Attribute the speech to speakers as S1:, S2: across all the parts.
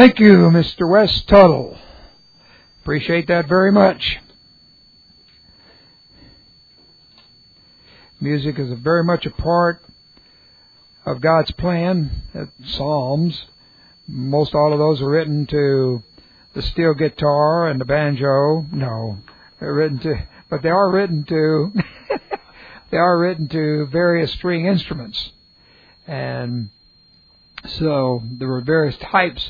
S1: Thank you, Mr. West Tuttle. Appreciate that very much. Music is very much a part of God's plan. Psalms, most all of those are written to the steel guitar and the banjo. No, they're written to, but they are written to, they are written to various string instruments. And so there were various types.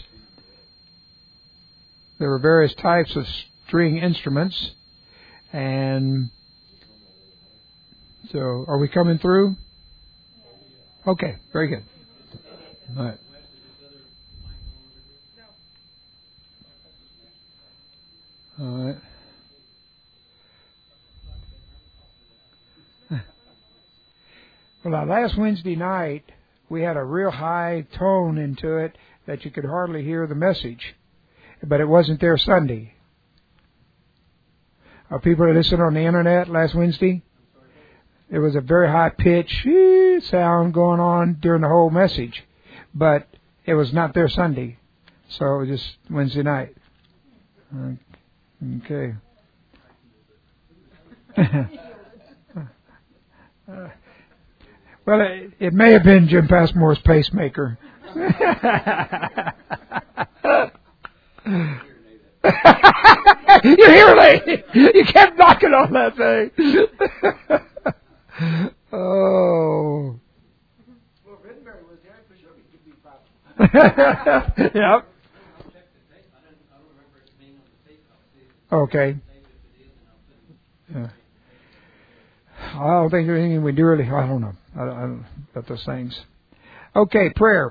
S1: There were various types of string instruments. And so, are we coming through? Okay, very good. All right. All right. Well, now, last Wednesday night, we had a real high tone into it that you could hardly hear the message. But it wasn't there Sunday. Are people that listened on the internet last Wednesday? There was a very high pitch sound going on during the whole message. But it was not there Sunday. So it was just Wednesday night. Okay. Well, it may have been Jim Passmore's pacemaker. You hear it? You kept knocking on that thing. Oh. Well, Rittenberry was there for sure. He could be problem. Yep. Okay. Yeah. I don't think there's anything we do really. I don't know. I don't about those things. Okay, prayer.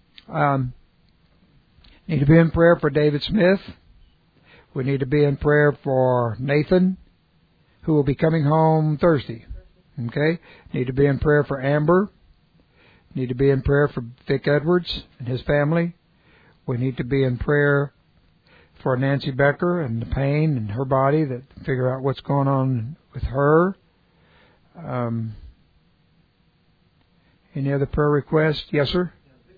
S1: Need to be in prayer for David Smith. We need to be in prayer for Nathan, who will be coming home Thursday. Okay? Need to be in prayer for Amber. Need to be in prayer for Vic Edwards and his family. We need to be in prayer for Nancy Becker and the pain in her body, that figure out what's going on with her. Any other prayer requests? Yes, sir?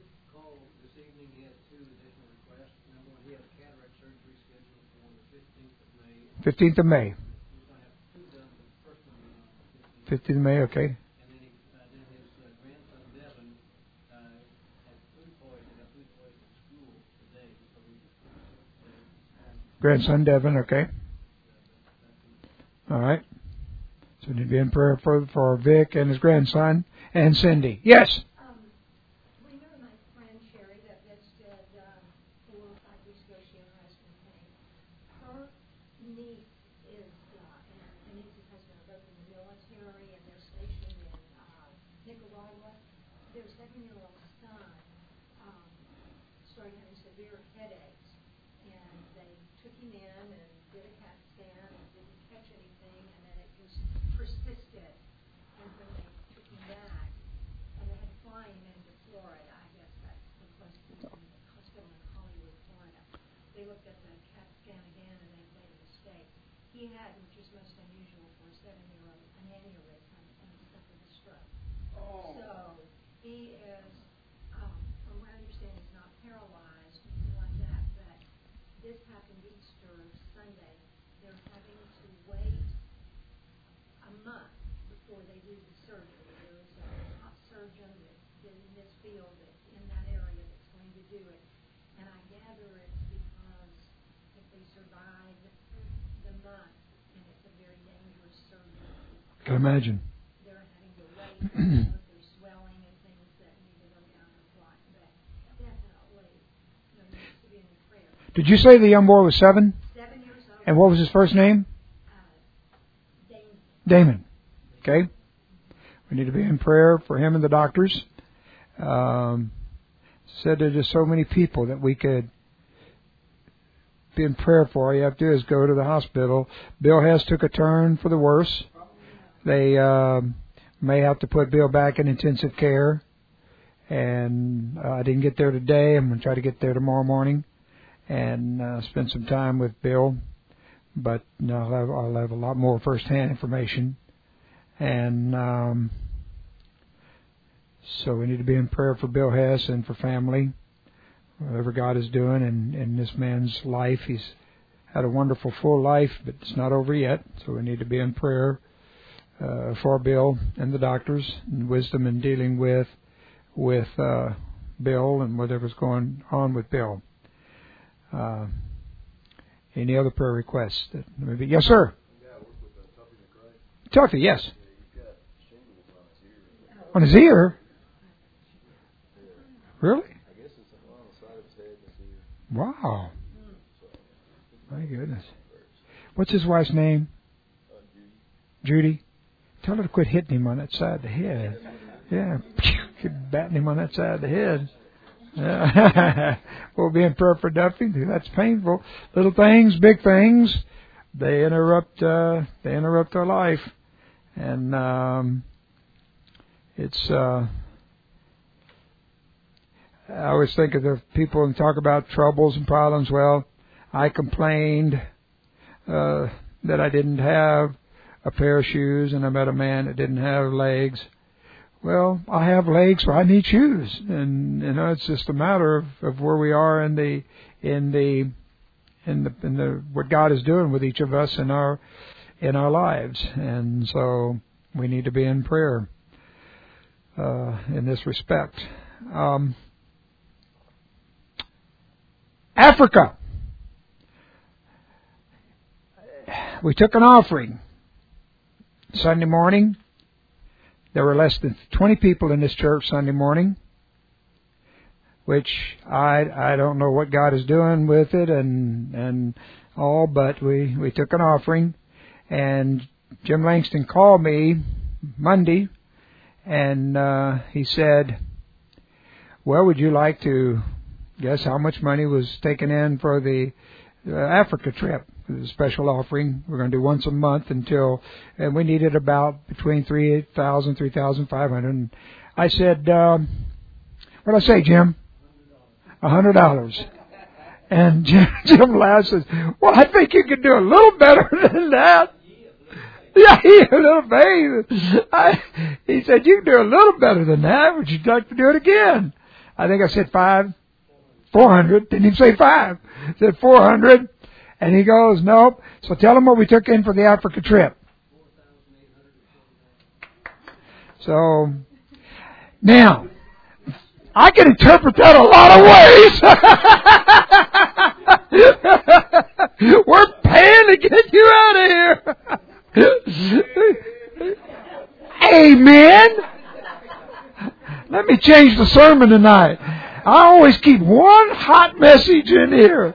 S1: 15th of May. 15th of May, okay. And then his grandson Devin had food poisoning at school today. Grandson Devin, okay. All right. So we need to be in prayer for Vic and his grandson and Cindy. Yes. I can imagine. Did you say the young boy was 7?
S2: 7 years old.
S1: And what was his first name? Damon. Okay. We need to be in prayer for him and the doctors. Said there's just so many people that we could be in prayer for. All you have to do is go to the hospital. Bill Hess took a turn for the worse. They may have to put Bill back in intensive care. And I didn't get there today. I'm going to try to get there tomorrow morning and spend some time with Bill. But I'll have a lot more first-hand information. And so we need to be in prayer for Bill Hess and for family. whatever God is doing in this man's life. He's had a wonderful, full life, but it's not over yet. So we need to be in prayer for Bill and the doctors, and wisdom in dealing with Bill and whatever's going on with Bill. Any other prayer requests? Maybe? Yes, sir. Tuffy, yes. On his ear? Really?
S2: I guess it's on the side of his head and his ear.
S1: Wow. My goodness. What's his wife's name? Judy. Tell her to quit hitting him on that side of the head. Yeah. Keep batting him on that side of the head. We'll be in prayer for Duffy. That's painful. Little things, big things, they interrupt our life. And it's I always think of the people and talk about troubles and problems. Well, I complained that I didn't have a pair of shoes, and I met a man that didn't have legs. Well, I have legs, so I need shoes, and it's just a matter of where we are in the what God is doing with each of us in our lives, and so we need to be in prayer in this respect. Africa. We took an offering Sunday morning. There were less than 20 people in this church Sunday morning, which I don't know what God is doing with it and all, but we took an offering. And Jim Langston called me Monday, and he said, well, would you like to guess how much money was taken in for the Africa trip? The special offering. We're going to do once a month and we needed about between $3,000, $3,500. And I said, what did I say, Jim? $100. And Jim laughed and says, well, I think you could do a little better than that. Yeah, a little bit. He said, you can do a little better than that. Would you like to do it again? I think I said 400. Didn't even say 5. I said 400. And he goes, nope. So tell him what we took in for the Africa trip. So, now, I can interpret that a lot of ways. We're paying to get you out of here. Amen. Let me change the sermon tonight. I always keep one hot message in here.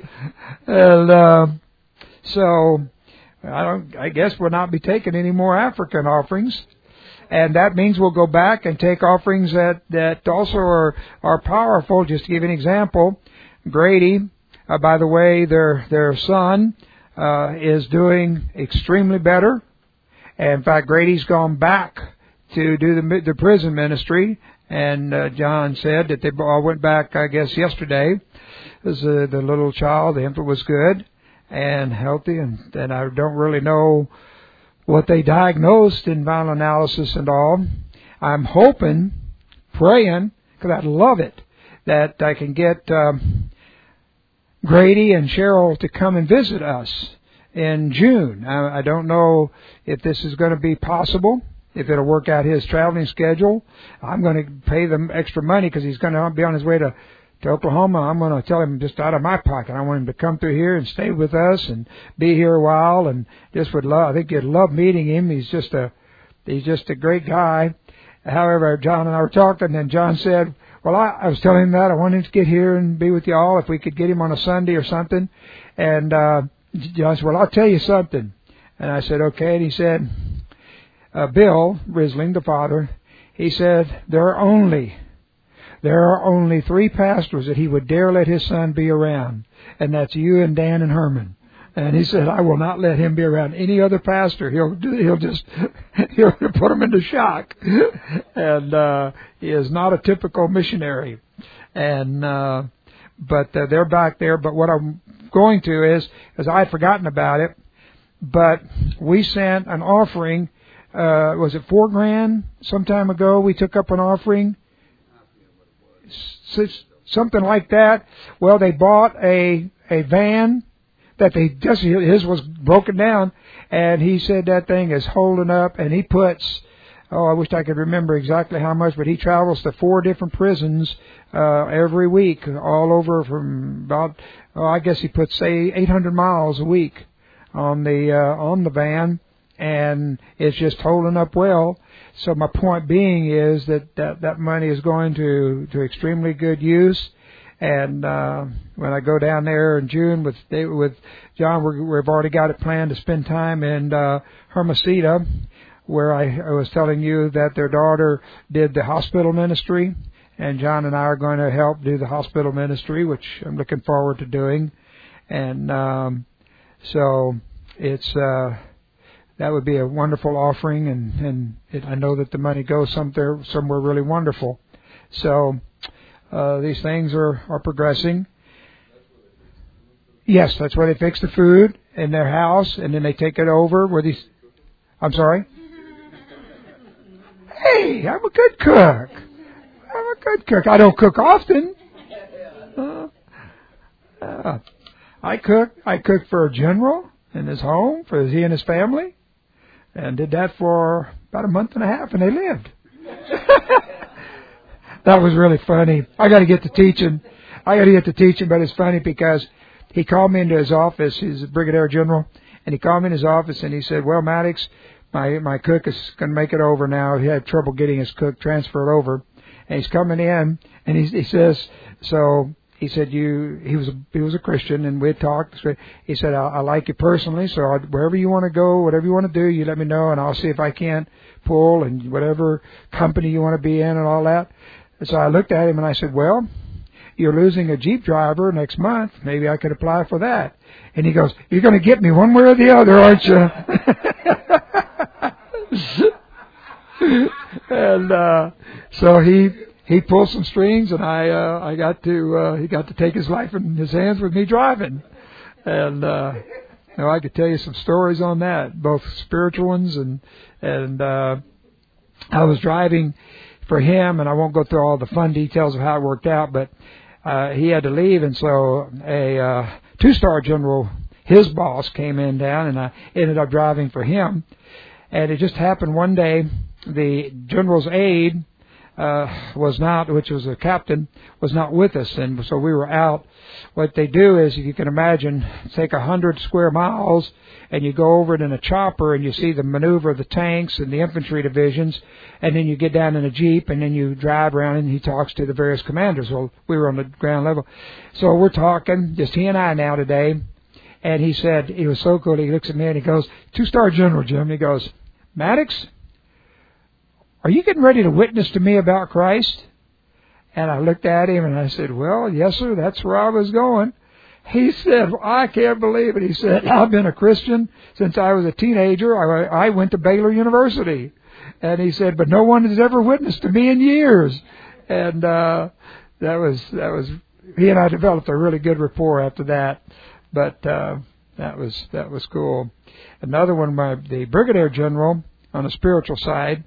S1: And so I guess we'll not be taking any more African offerings, and that means we'll go back and take offerings that also are powerful. Just to give you an example, Grady, by the way, their son is doing extremely better. In fact, Grady's gone back to do the prison ministry, and John said that they all went back, I guess, yesterday. The little child, the infant was good and healthy, and I don't really know what they diagnosed in vital analysis and all. I'm hoping, praying, because I'd love it, that I can get Grady and Cheryl to come and visit us in June. I don't know if this is going to be possible, if it'll work out his traveling schedule. I'm going to pay them extra money because he's going to be on his way to Oklahoma. I'm going to tell him just out of my pocket. I want him to come through here and stay with us and be here a while, and just would love. I think you'd love meeting him. He's just a great guy. However, John and I were talking, and John said, well, I was telling him that I want him to get here and be with you all if we could get him on a Sunday or something. And John said, well, I'll tell you something. And I said, okay. And he said, Bill Risling, the father, he said, there are only 3 pastors that he would dare let his son be around, and that's you and Dan and Herman. And he said, I will not let him be around any other pastor. He'll put him into shock. And he is not a typical missionary. And but they're back there. But what I'm going to is I had forgotten about it, but we sent an offering. Was it $4,000 some time ago? We took up an offering. something like that. Well, they bought a van that his was broken down, and he said that thing is holding up, and he puts, I wish I could remember exactly how much, but he travels to 4 different prisons every week, all over from about, I guess he puts, say, 800 miles a week on the van, and it's just holding up well. So my point being is that money is going to extremely good use. And when I go down there in June with John, we've already got it planned to spend time in Hermosita, where I was telling you that their daughter did the hospital ministry, and John and I are going to help do the hospital ministry, which I'm looking forward to doing. And so it's that would be a wonderful offering, and I know that the money goes somewhere really wonderful. So these things are progressing. Yes, that's where they fix the food in their house, and then they take it over where these. I'm sorry. Hey, I'm a good cook. I don't cook often. I cooked for a general in his home, for he and his family, and did that for about a month and a half, and they lived. That was really funny. I got to get to teaching, but it's funny because he called me into his office. He's a brigadier general, and he called me in his office, and he said, "Well, Maddox, my cook is going to make it over now. He had trouble getting his cook transferred over, and he's coming in, and he says, so he said he was a Christian, and we had talked. He said, I like you personally, so wherever you want to go, whatever you want to do, you let me know, and I'll see if I can't pull, and whatever company you want to be in and all that." So I looked at him and I said, "Well, you're losing a Jeep driver next month. Maybe I could apply for that." And he goes, "You're going to get me one way or the other, aren't you?" And so he pulled some strings, and he got to take his life in his hands with me driving. And I could tell you some stories on that, both spiritual ones and I was driving for him, and I won't go through all the fun details of how it worked out, but he had to leave, and so a 2-star general, his boss, came in down, and I ended up driving for him. And it just happened one day, the general's aide was not, which was a captain, was not with us, and so we were out. What they do is, if you can imagine, take 100 square miles, and you go over it in a chopper, and you see the maneuver of the tanks and the infantry divisions, and then you get down in a Jeep, and then you drive around, and he talks to the various commanders. Well, we were on the ground level. So we're talking, just he and I now today, and he said, he was so cool, he looks at me, and he goes, "2-star general, Jim," he goes, "Maddox, are you getting ready to witness to me about Christ?" And I looked at him and I said, "Well, yes, sir, that's where I was going." He said, "Well, I can't believe it." He said, "I've been a Christian since I was a teenager. I went to Baylor University." And he said, "But no one has ever witnessed to me in years." And that was he and I developed a really good rapport after that. But that was cool. Another one, the brigadier general on the spiritual side.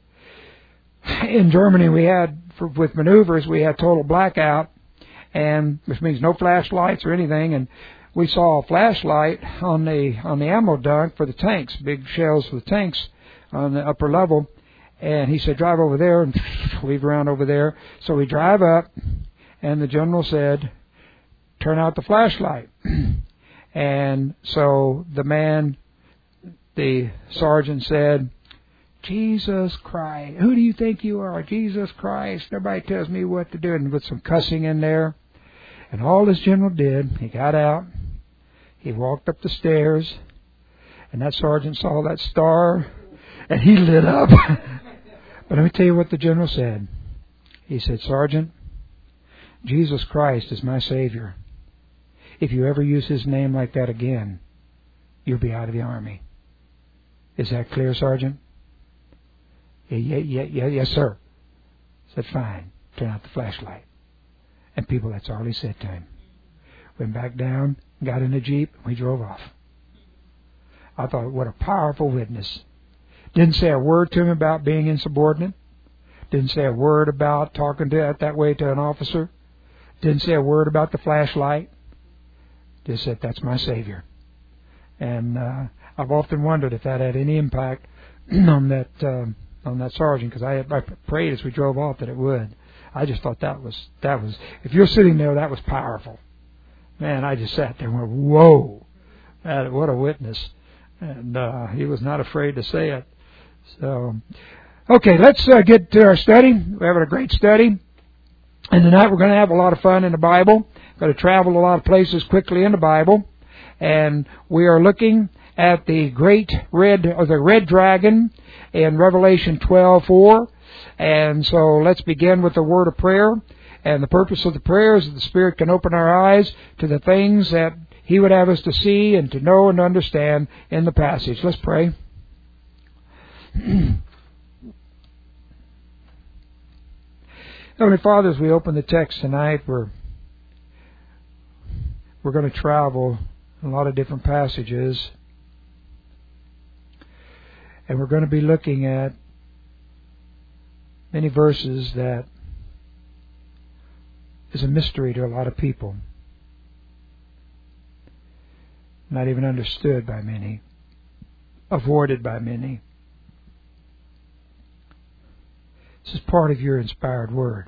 S1: In Germany, we had, with maneuvers, we had total blackout, and which means no flashlights or anything. And we saw a flashlight on the ammo dunk for the tanks, big shells for the tanks on the upper level. And he said, "Drive over there," and weave around over there. So we drive up, and the general said, "Turn out the flashlight." And so the sergeant said, "Jesus Christ, who do you think you are? Jesus Christ, nobody tells me what to do," and with some cussing in there. And all this general did, he got out, he walked up the stairs, and that sergeant saw that star, and he lit up. But let me tell you what the general said. He said, "Sergeant, Jesus Christ is my Savior. If you ever use His name like that again, you'll be out of the Army." Is that clear, Sergeant? Yeah, yes, sir. Said, "Fine, turn out the flashlight." And people, that's all he said to him. Went back down, got in a Jeep, and we drove off. I thought, what a powerful witness. Didn't say a word to him about being insubordinate. Didn't say a word about talking that way to an officer. Didn't say a word about the flashlight. Just said, that's my Savior. And I've often wondered if that had any impact on that sergeant, because I prayed as we drove off that it would. I just thought that was if you're sitting there, that was powerful. Man, I just sat there and went, whoa, what a witness. And he was not afraid to say it. So, okay, let's get to our study. We're having a great study. And tonight we're going to have a lot of fun in the Bible. We're going to travel a lot of places quickly in the Bible. And we are looking at the red dragon in Revelation 12:4. And so let's begin with the word of prayer. And the purpose of the prayer is that the Spirit can open our eyes to the things that He would have us to see and to know and to understand in the passage. Let's pray. Heavenly Father, as we open the text tonight, we're going to travel a lot of different passages. And we're going to be looking at many verses that is a mystery to a lot of people. Not even understood by many. Avoided by many. This is part of your inspired word.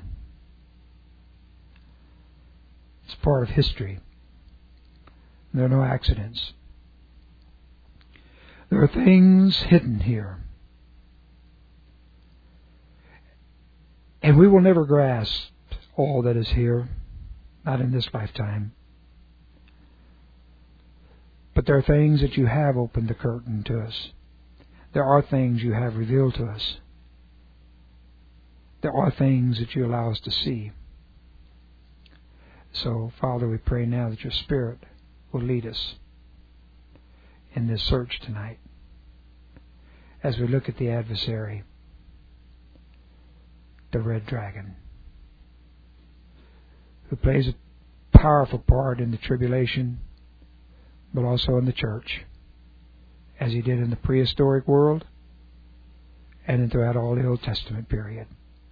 S1: It's part of history. There are no accidents. There are things hidden here. And we will never grasp all that is here, not in this lifetime. But there are things that you have opened the curtain to us. There are things you have revealed to us. There are things that you allow us to see. So, Father, we pray now that your Spirit will lead us in this search tonight as we look at the adversary, the red dragon, who plays a powerful part in the tribulation, but also in the church, as he did in the prehistoric world and throughout all the Old Testament period.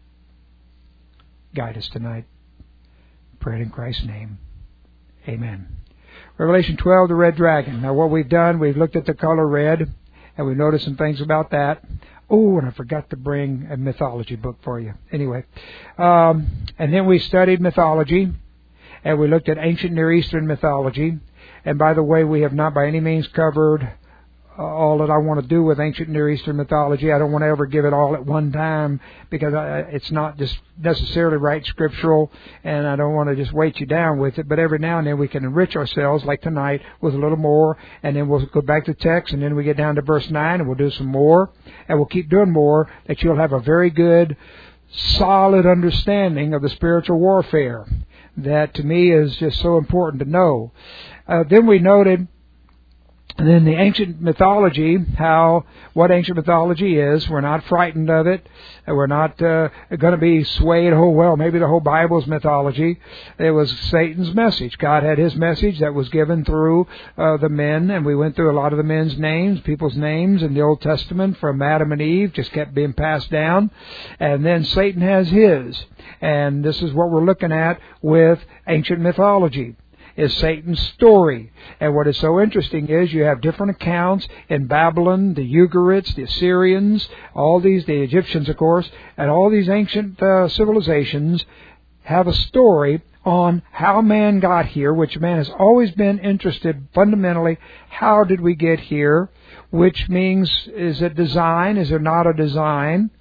S1: Guide us tonight. Pray in Christ's name. Amen. Revelation 12, the red dragon. Now what we've done, we've looked at the color red, and we've noticed some things about that. Oh, and I forgot to bring a mythology book for you. Anyway, and then we studied mythology, and we looked at ancient Near Eastern mythology. And by the way, we have not by any means covered all that I want to do with ancient Near Eastern mythology. I don't want to ever give it all at one time, because it's not just necessarily right scriptural, and I don't want to just weight you down with it. But every now and then we can enrich ourselves, like tonight, with a little more, and then we'll go back to text, and then we get down to verse 9, and we'll do some more, and we'll keep doing more, that you'll have a very good, solid understanding of the spiritual warfare. That, to me, is just so important to know. Then we noted, and then the ancient mythology, what ancient mythology is. We're not frightened of it. We're not going to be swayed, maybe the whole Bible is mythology. It was Satan's message. God had His message that was given through the men, and we went through a lot of the men's names, people's names in the Old Testament from Adam and Eve, just kept being passed down. And then Satan has his. And this is what we're looking at with ancient mythology. Is Satan's story. And what is so interesting is you have different accounts in Babylon, the Ugarites, the Assyrians, the Egyptians, of course, and all these ancient civilizations have a story on how man got here, which man has always been interested fundamentally. How did we get here? Which means, is it design? Is there not a design?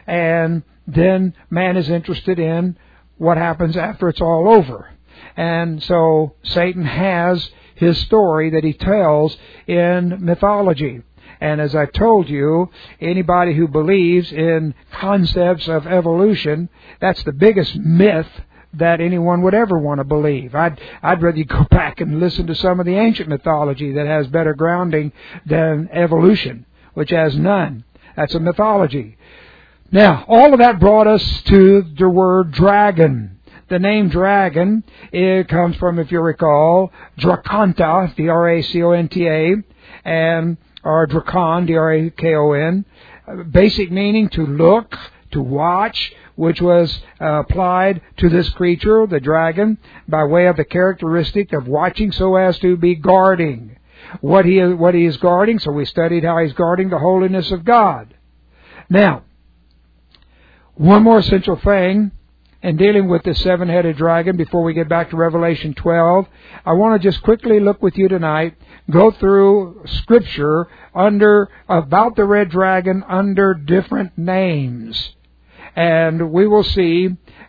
S1: And then man is interested in what happens after it's all over. And so Satan has his story that he tells in mythology. And as I've told you, anybody who believes in concepts of evolution, that's the biggest myth that anyone would ever want to believe. I'd rather you go back and listen to some of the ancient mythology that has better grounding than evolution, which has none. That's a mythology. Now, all of that brought us to the word dragon. The name dragon, it comes from, if you recall, Draconta, D-R-A-C-O-N-T-A, or Drakon, D-R-A-K-O-N. Basic meaning to look, to watch, which was applied to this creature, the dragon, by way of the characteristic of watching so as to be guarding. What he is guarding, so we studied how he's guarding the holiness of God. Now, one more essential thing in dealing with the seven-headed dragon before we get back to Revelation 12, I want to just quickly look with you tonight, go through Scripture about the red dragon under different names. And we will see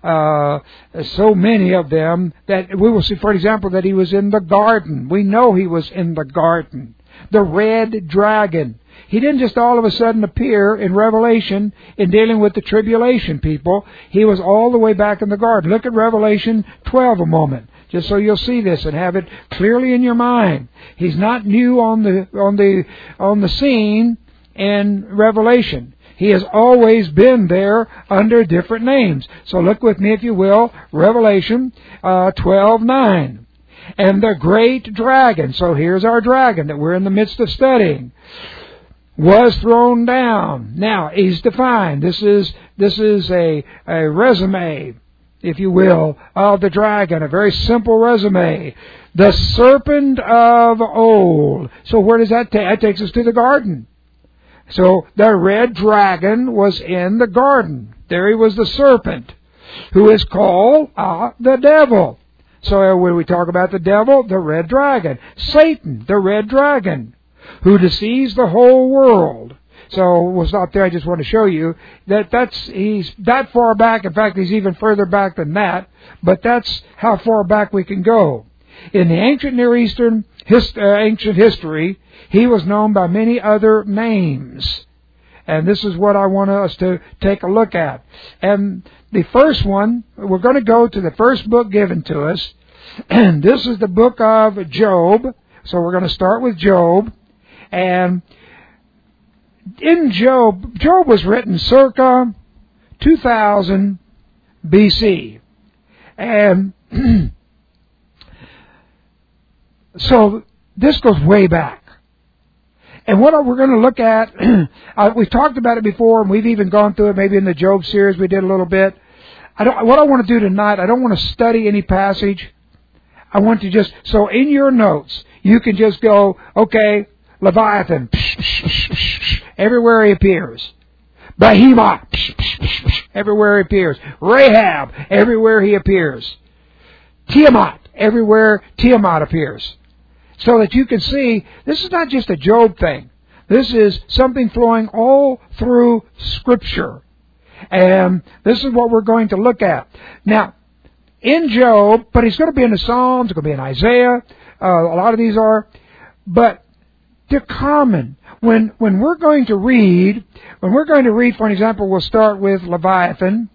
S1: so many of them that we will see, for example, that he was in the garden. We know he was in the garden. The red dragon. He didn't just all of a sudden appear in Revelation in dealing with the tribulation people. He was all the way back in the garden. Look at Revelation 12 a moment, just so you'll see this and have it clearly in your mind. He's not new on the scene in Revelation. He has always been there under different names. So look with me, if you will, Revelation 12:9. And the great dragon, so here's our dragon that we're in the midst of studying, was thrown down. Now, he's defined. This is a resume, if you will, of the dragon, a very simple resume. The serpent of old. So where does that take? That takes us to the garden. So the red dragon was in the garden. There he was, the serpent, who is called the devil. So when we talk about the devil, the red dragon. Satan, the red dragon, who deceives the whole world. So we'll stop there. I just want to show you that he's that far back. In fact, he's even further back than that. But that's how far back we can go. In the ancient Near Eastern ancient history, he was known by many other names. And this is what I want us to take a look at. And the first one, we're going to go to the first book given to us. And this is the book of Job. So we're going to start with Job. And in Job was written circa 2000 BC. And so this goes way back. And what we're going to look at, we've talked about it before, and we've even gone through it maybe in the Job series we did a little bit. What I want to do tonight, I don't want to study any passage. I want to just, so in your notes, you can just go, okay, Leviathan, everywhere he appears. Behemoth, everywhere he appears. Rahab, everywhere he appears. Tiamat, everywhere Tiamat appears. So that you can see, this is not just a Job thing. This is something flowing all through Scripture. And this is what we're going to look at. Now, in Job, but he's going to be in the Psalms, it's going to be in Isaiah, a lot of these are, but they're common. When we're going to read, for example, we'll start with Leviathan.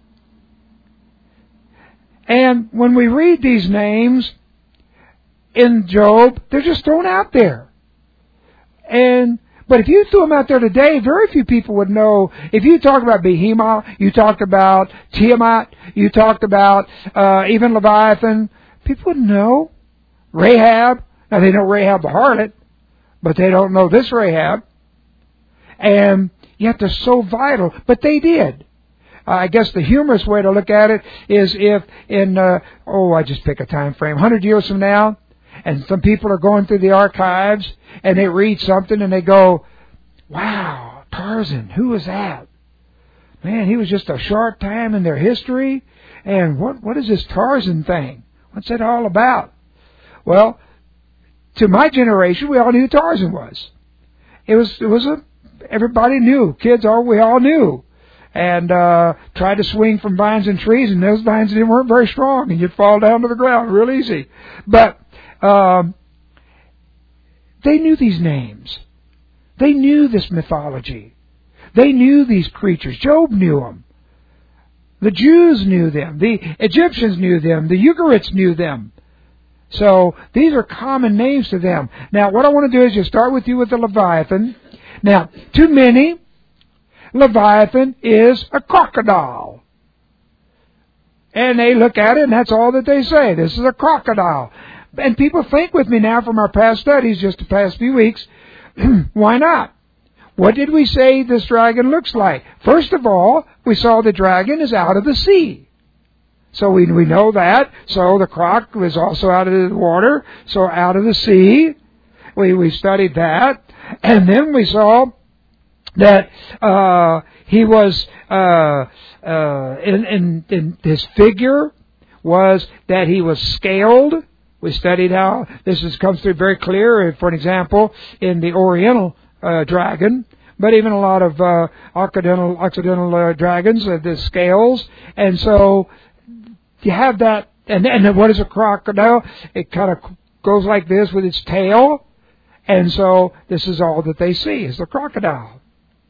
S1: And when we read these names in Job, they're just thrown out there. But if you threw them out there today, very few people would know. If you talk about Behemoth, you talked about Tiamat, you talked about even Leviathan, people wouldn't know. Rahab, now they know Rahab the harlot, but they don't know this Rahab. And yet they're so vital, but they did. I guess the humorous way to look at it is if I just pick a time frame, 100 years from now, and some people are going through the archives, and they read something, and they go, wow, Tarzan, who was that? Man, he was just a short time in their history, and what is this Tarzan thing? What's it all about? Well, to my generation, we all knew who Tarzan was. Everybody knew. Kids, we all knew. And tried to swing from vines and trees, and those vines weren't very strong, and you'd fall down to the ground real easy. But they knew these names. They knew this mythology. They knew these creatures. Job knew them. The Jews knew them. The Egyptians knew them. The Ugarites knew them. So these are common names to them. Now, what I want to do is just start with you with the Leviathan. Now, to many, Leviathan is a crocodile. And they look at it, and that's all that they say. This is a crocodile. And people think with me now from our past studies, just the past few weeks, why not? what did we say this dragon looks like? First of all, we saw the dragon is out of the sea. So we know that. So the croc was also out of the water, so out of the sea. We studied that. And then we saw that he was in his figure was that he was scaled. We studied how this comes through very clear, for an example, in the Oriental dragon, but even a lot of Occidental dragons, the scales. And so you have that. And then what is a crocodile? It kind of goes like this with its tail. And so this is all that they see is the crocodile.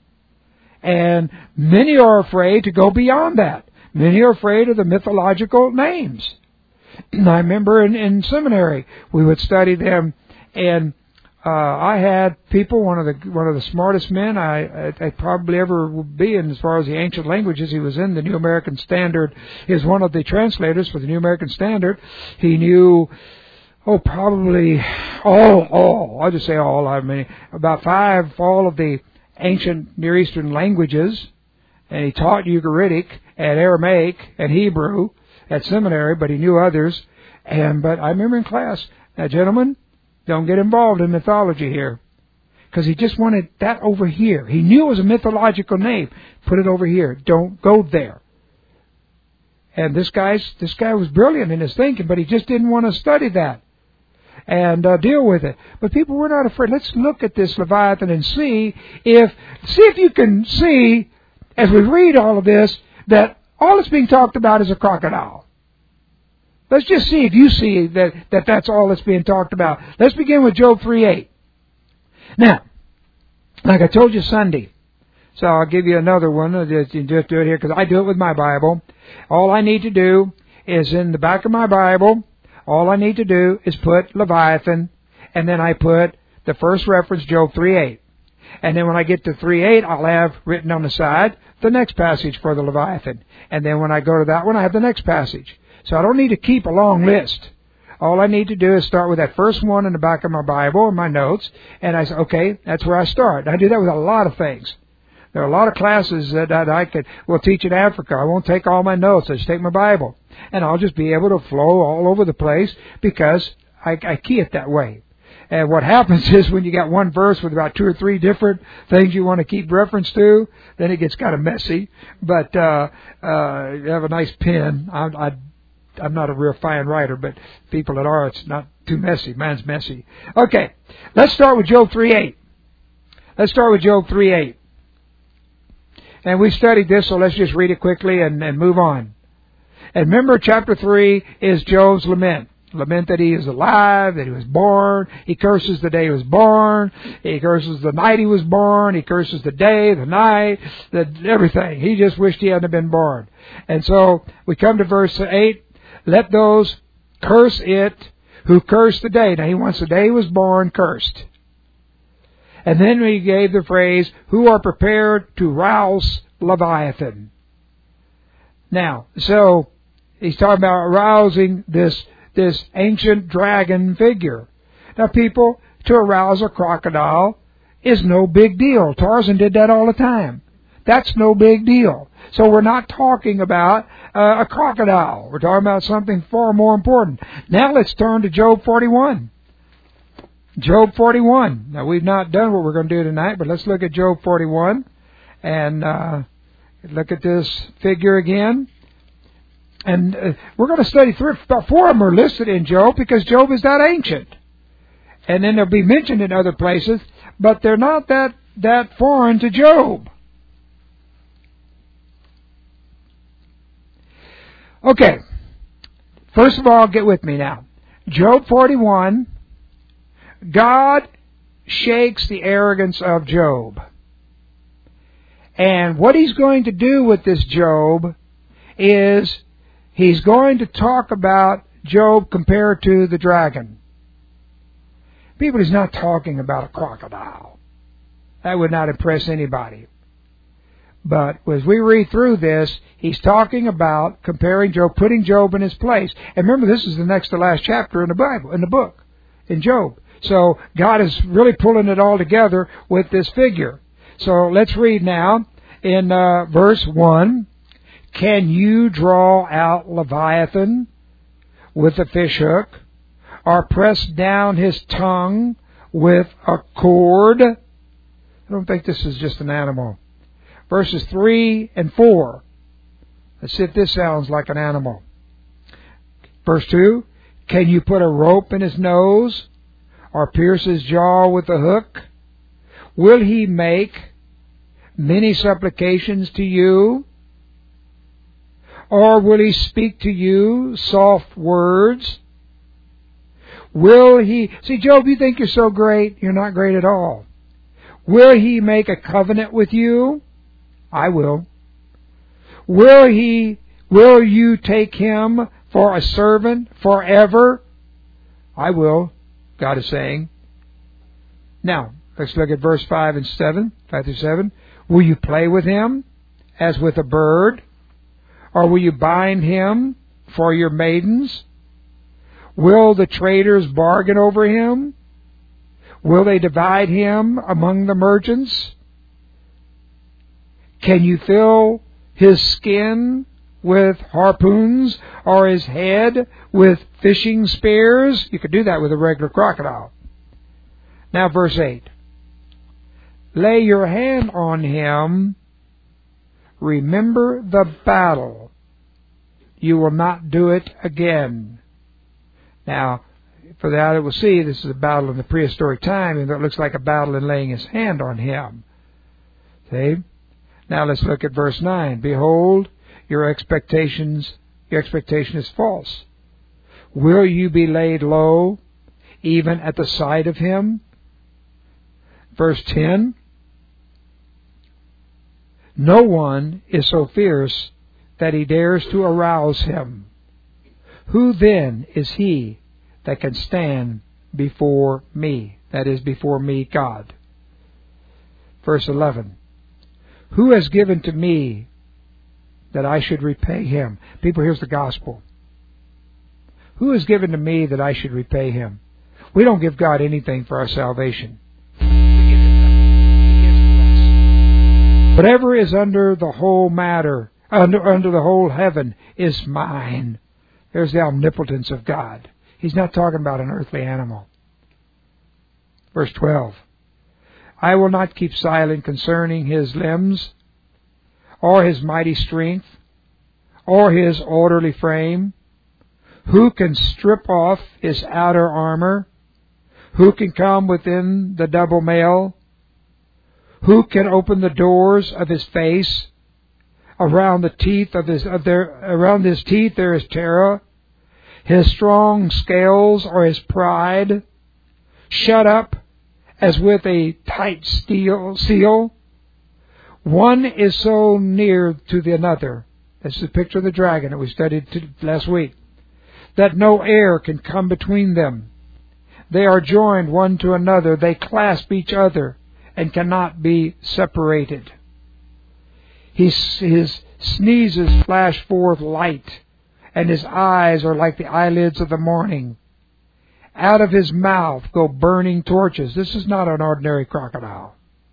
S1: And many are afraid to go beyond that. Many are afraid of the mythological names. I remember in seminary we would study them, and I had people. One of the smartest men I probably ever will be in as far as the ancient languages. He was in the New American Standard. He was one of the translators for the New American Standard. He knew probably all. I'll just say all. I mean about all of the ancient Near Eastern languages, and he taught Ugaritic and Aramaic and Hebrew at seminary, but he knew others. But I remember in class, now gentlemen, don't get involved in mythology here, because he just wanted that over here. He knew it was a mythological name. Put it over here. Don't go there. And this guy was brilliant in his thinking, but he just didn't want to study that and deal with it. But people were not afraid. Let's look at this Leviathan and see if you can see, as we read all of this, that all that's being talked about is a crocodile. Let's just see if you see that's all that's being talked about. Let's begin with Job 3:8. Now, like I told you Sunday, so I'll give you another one. Just do it here because I do it with my Bible. All I need to do is in the back of my Bible, all I need to do is put Leviathan, and then I put the first reference, Job 3:8. And then when I get to 3:8, I'll have written on the side the next passage for the Leviathan. And then when I go to that one, I have the next passage. So I don't need to keep a long list. All I need to do is start with that first one in the back of my Bible and my notes. And I say, okay, that's where I start. And I do that with a lot of things. There are a lot of classes that I will teach in Africa. I won't take all my notes. I just take my Bible. And I'll just be able to flow all over the place because I key it that way. And what happens is when you got one verse with about 2 or 3 different things you want to keep reference to, then it gets kind of messy. But you have a nice pen. I'm not a real fine writer, but people that are, it's not too messy. Mine's messy. Okay, let's start with Job 3:8. Let's start with Job 3:8. And we studied this, so let's just read it quickly and move on. And remember, chapter 3 is Job's lament. Lament that he is alive, that he was born. He curses the day he was born. He curses the night he was born. He curses the day, the night, everything. He just wished he hadn't been born. And so we come to verse 8. Let those curse it who curse the day. Now he wants the day he was born cursed. And then we gave the phrase, who are prepared to rouse Leviathan. Now, so he's talking about arousing this ancient dragon figure. Now, people, to arouse a crocodile is no big deal. Tarzan did that all the time. That's no big deal. So we're not talking about a crocodile. We're talking about something far more important. Now let's turn to Job 41. Job 41. Now we've not done what we're going to do tonight, but let's look at Job 41 and look at this figure again. And we're going to study about 4 of them are listed in Job because Job is that ancient. And then they'll be mentioned in other places, but they're not that foreign to Job. Okay. First of all, get with me now. Job 41, God shakes the arrogance of Job. And what he's going to do with this Job is he's going to talk about Job compared to the dragon. People, he's not talking about a crocodile. That would not impress anybody. But as we read through this, he's talking about comparing Job, putting Job in his place. And remember, this is the next to last chapter in the Bible, in the book, in Job. So God is really pulling it all together with this figure. So let's read now in verse 1. Can you draw out Leviathan with a fishhook, or press down his tongue with a cord? I don't think this is just an animal. Verses 3 and 4. Let's see if this sounds like an animal. Verse 2. Can you put a rope in his nose, or pierce his jaw with a hook? Will he make many supplications to you? Or will he speak to you soft words? Will he... See, Job, you think you're so great. You're not great at all. Will he make a covenant with you? I will. Will you take him for a servant forever? I will, God is saying. Now, let's look at verse 5 through 7. Will you play with him as with a bird? Or will you bind him for your maidens? Will the traders bargain over him? Will they divide him among the merchants? Can you fill his skin with harpoons, or his head with fishing spears? You could do that with a regular crocodile. Now verse 8. Lay your hand on him. Remember the battle. You will not do it again. Now, for that it will see this is a battle in the prehistoric time, and it looks like a battle in laying his hand on him. See? Now let's look at verse 9. Behold, your expectation is false. Will you be laid low, even at the sight of him? Verse 10. No one is so fierce that he dares to arouse him. Who then is he that can stand before me? That is, before me, God. Verse 11. Who has given to me that I should repay him? People, here's the gospel. Who has given to me that I should repay him? We don't give God anything for our salvation. Whatever is under the whole matter, under the whole heaven, is mine. There's the omnipotence of God. He's not talking about an earthly animal. Verse 12. I will not keep silent concerning his limbs, or his mighty strength, or his orderly frame. Who can strip off his outer armor? Who can come within the double mail? Who can open the doors of his face? Around his teeth there is terror. His strong scales are his pride. Shut up as with a tight seal. One is so near to the another. This is a picture of the dragon that we studied last week. That no air can come between them. They are joined one to another. They clasp each other and cannot be separated. His sneezes flash forth light, and his eyes are like the eyelids of the morning. Out of his mouth go burning torches. This is not an ordinary crocodile.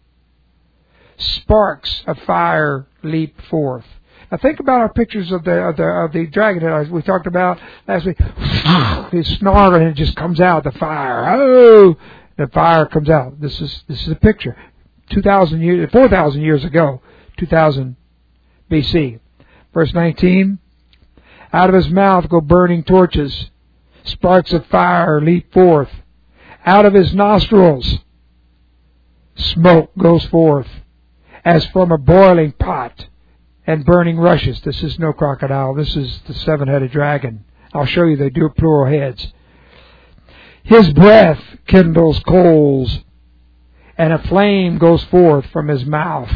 S1: Sparks of fire leap forth. Now think about our pictures of the dragon that we talked about last week. He's snarling and it just comes out, the fire. Oh! The fire comes out. This is a picture. 4,000 years ago, 2000 BC. Verse 19. Out of his mouth go burning torches. Sparks of fire leap forth. Out of his nostrils smoke goes forth as from a boiling pot and burning rushes. This is no crocodile. This is the seven-headed dragon. I'll show you they do plural heads. His breath kindles coals, and a flame goes forth from his mouth.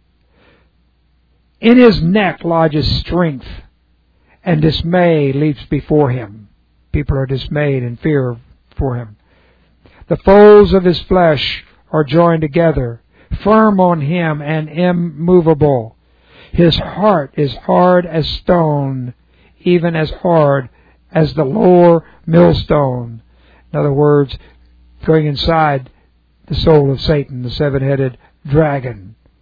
S1: In his neck lodges strength, and dismay leaps before him. People are dismayed and fear for him. The folds of his flesh are joined together, firm on him and immovable. His heart is hard as stone, even as hard as the lower millstone. In other words, going inside the soul of Satan, the seven-headed dragon.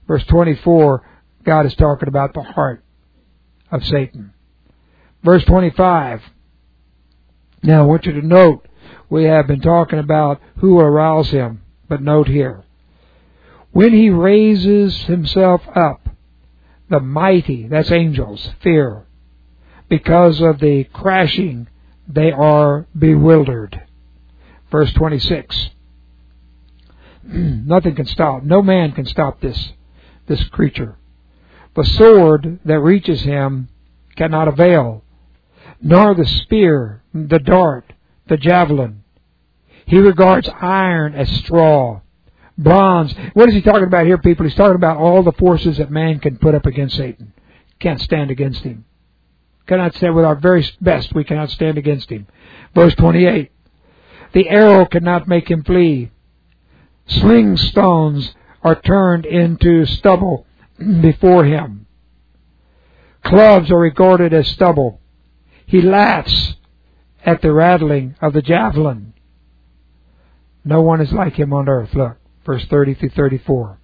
S1: Verse 24, God is talking about the heart of Satan. Verse 25. Now I want you to note, we have been talking about who will arouse him, but note here. When he raises himself up, the mighty, that's angels, fear. Because of the crashing, they are bewildered. Verse 26. Nothing can stop. No man can stop this creature. The sword that reaches him cannot avail, nor the spear, the dart, the javelin. He regards iron as straw, bronze. What is he talking about here, people? He's talking about all the forces that man can put up against Satan. Can't stand against him. Cannot stand with our very best. We cannot stand against him. Verse 28. The arrow cannot make him flee. Sling stones are turned into stubble before him. Clubs are regarded as stubble. He laughs at the rattling of the javelin. No one is like him on earth. Look, verse 30 through 34.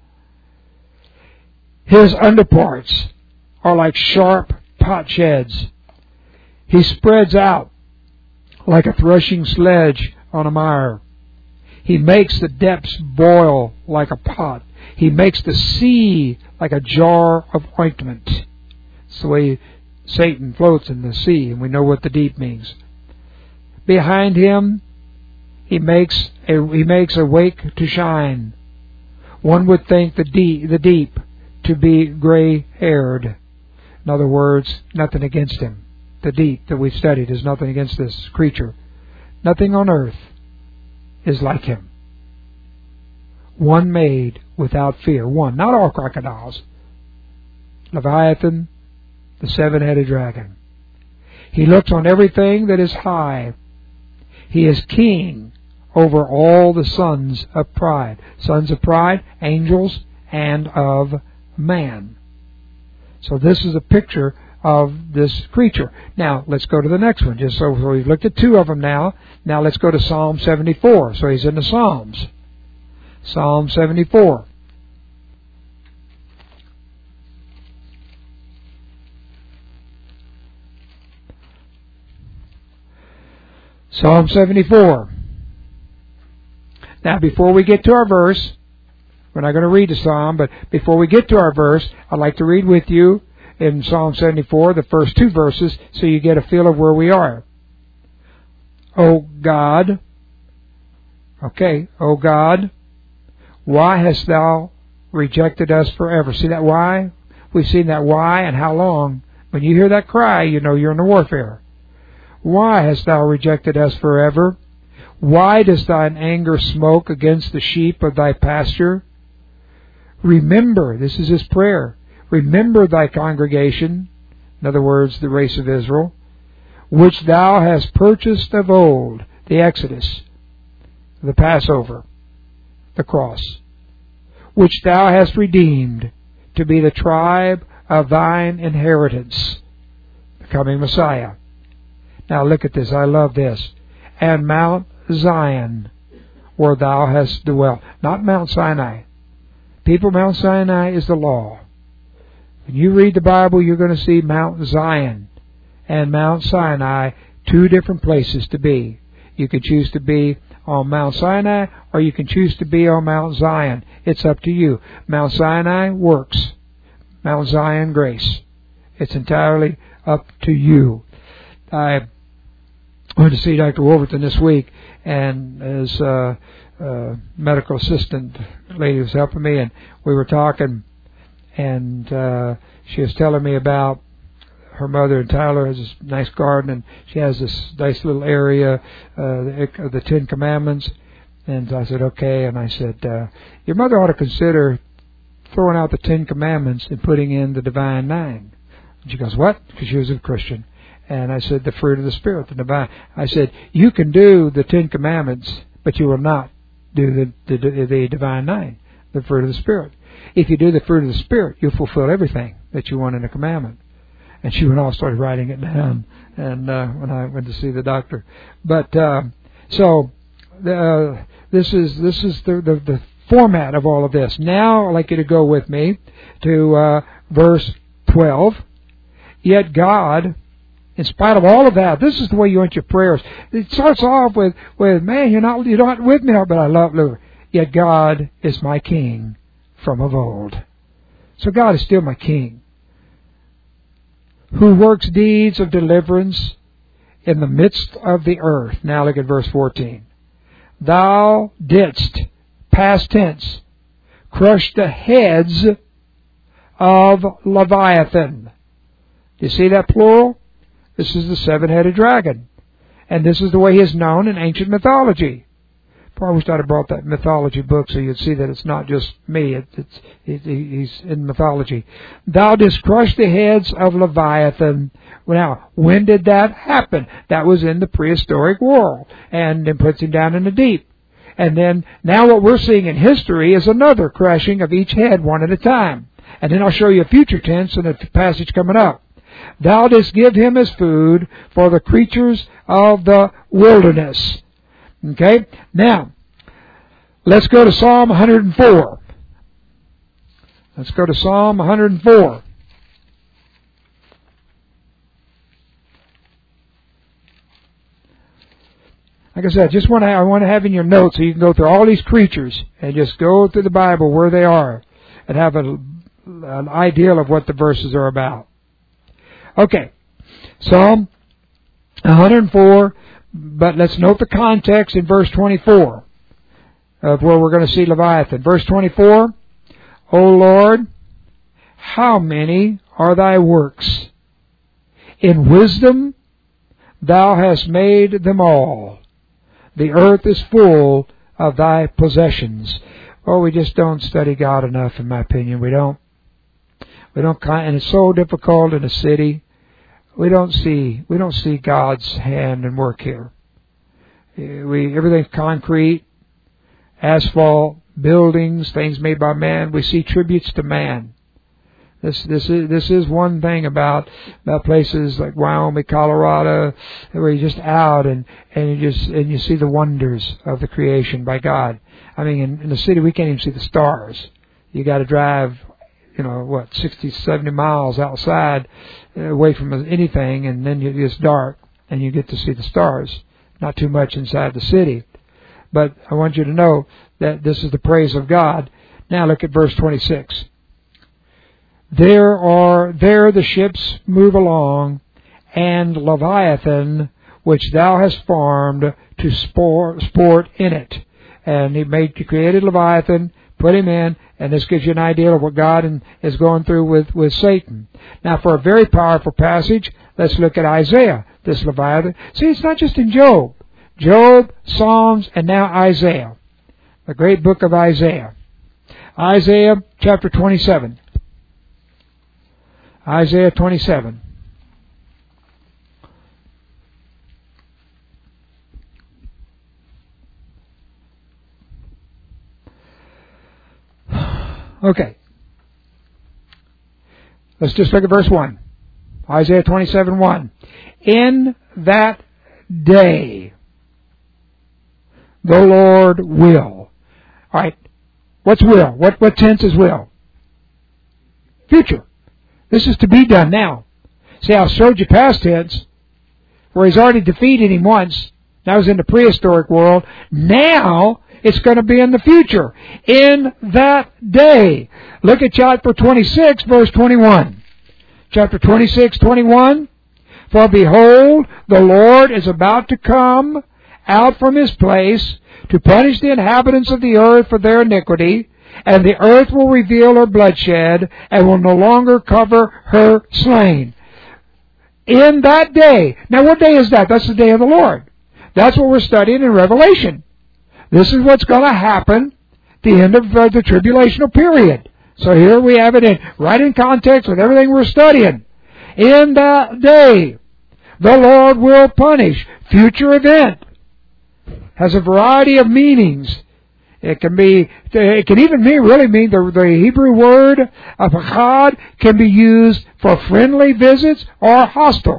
S1: His underparts are like sharp potsheds. He spreads out like a threshing sledge on a mire. He makes the depths boil like a pot. He makes the sea like a jar of ointment. It's the way Satan floats in the sea, and we know what the deep means. Behind him, he makes a wake to shine. One would think the deep to be gray-haired. In other words, nothing against him. The deep that we've studied is nothing against this creature. Nothing on earth is like him. One made without fear. One, not all crocodiles. Leviathan, the seven-headed dragon. He looks on everything that is high. He is king over all the sons of pride. Sons of pride, angels, and of man. So this is a picture of this creature. Now, let's go to the next one. So we've looked at two of them now. Now let's go to Psalm 74. So he's in the Psalms. Psalm 74. Psalm 74. Now, before we get to our verse, we're not going to read the psalm, but before we get to our verse, I'd like to read with you in Psalm 74, the first two verses, so you get a feel of where we are. O God, O God, why hast thou rejected us forever? See that why? We've seen that why and how long. When you hear that cry, you know you're in the warfare. Why hast thou rejected us forever? Why does thine anger smoke against the sheep of thy pasture? Remember, this is his prayer, remember thy congregation, in other words, the race of Israel, which thou hast purchased of old, the Exodus, the Passover, the cross, which thou hast redeemed to be the tribe of thine inheritance, the coming Messiah. Now look at this, I love this. And Mount Zion, where thou hast dwelt. Not Mount Sinai. People, Mount Sinai is the law. When you read the Bible, you're going to see Mount Zion and Mount Sinai, two different places to be. You can choose to be on Mount Sinai, or you can choose to be on Mount Zion. It's up to you. Mount Sinai, works. Mount Zion, grace. It's entirely up to you. I went to see Dr. Wolverton this week, and his medical assistant lady was helping me, and we were talking, and she was telling me about her mother, and Tyler has this nice garden, and she has this nice little area, the Ten Commandments. And I said, okay. And I said, your mother ought to consider throwing out the Ten Commandments and putting in the Divine Nine. And she goes, what? Because she was a Christian. And I said, the fruit of the Spirit, the divine. I said, you can do the Ten Commandments, but you will not do the Divine Nine, the fruit of the Spirit. If you do the fruit of the Spirit, you'll fulfill everything that you want in a commandment. And she went off, started writing it down, and when I went to see the doctor. But so this is the format of all of this. Now I'd like you to go with me to verse 12. Yet God, in spite of all of that, this is the way you want your prayers. It starts off with man, you're not with me, but I love you. Yet God is my King from of old. So God is still my King, who works deeds of deliverance in the midst of the earth. Now look at verse 14. Thou didst, past tense, crush the heads of Leviathan. Do you see that plural? This is the seven-headed dragon. And this is the way he is known in ancient mythology. I wish I'd have brought that mythology book so you'd see that it's not just me. He's in mythology. Thou didst crush the heads of Leviathan. Now, when did that happen? That was in the prehistoric world. And then puts him down in the deep. And then, now what we're seeing in history is another crushing of each head one at a time. And then I'll show you a future tense in a passage coming up. Thou didst give him as food for the creatures of the wilderness. Okay? Now, let's go to Psalm 104. Let's go to Psalm 104. Like I said, I want to have in your notes so you can go through all these creatures and just go through the Bible where they are and have an idea of what the verses are about. Okay, Psalm 104, but let's note the context in verse 24 of where we're going to see Leviathan. Verse 24, O Lord, how many are thy works? In wisdom thou hast made them all. The earth is full of thy possessions. Oh, we just don't study God enough, in my opinion. We don't, and it's so difficult in a city. We don't see God's hand and work here. Everything's concrete, asphalt, buildings, things made by man. We see tributes to man. This is one thing about places like Wyoming, Colorado, where you're just out and you see the wonders of the creation by God. I mean, in the city we can't even see the stars. You got to drive, 60, 70 miles outside, away from anything, and then it's dark, and you get to see the stars. Not too much inside the city. But I want you to know that this is the praise of God. Now look at verse 26. There the ships move along, and Leviathan, which thou hast formed to sport in it. And he created Leviathan, put him in, and this gives you an idea of what God is going through with Satan. Now, for a very powerful passage, let's look at Isaiah, this Leviathan. See, it's not just in Job. Job, Psalms, and now Isaiah. The great book of Isaiah. Isaiah chapter 27. Isaiah 27. Okay. Let's just look at verse 1. Isaiah 27:1. In that day, the Lord will. All right. What's will? What tense is will? Future. This is to be done now. See, I showed you past tense, where he's already defeated him once. That was in the prehistoric world. Now, it's going to be in the future. In that day. Look at chapter 26, verse 21. Chapter 26, 21. For behold, the Lord is about to come out from his place to punish the inhabitants of the earth for their iniquity, and the earth will reveal her bloodshed, and will no longer cover her slain. In that day. Now what day is that? That's the day of the Lord. That's what we're studying in Revelation. This is what's going to happen at the end of the tribulational period. So here we have it right in context with everything we're studying. In that day, the Lord will punish. Future event. Has a variety of meanings. It can even mean the Hebrew word of pachad can be used for friendly visits or hostile.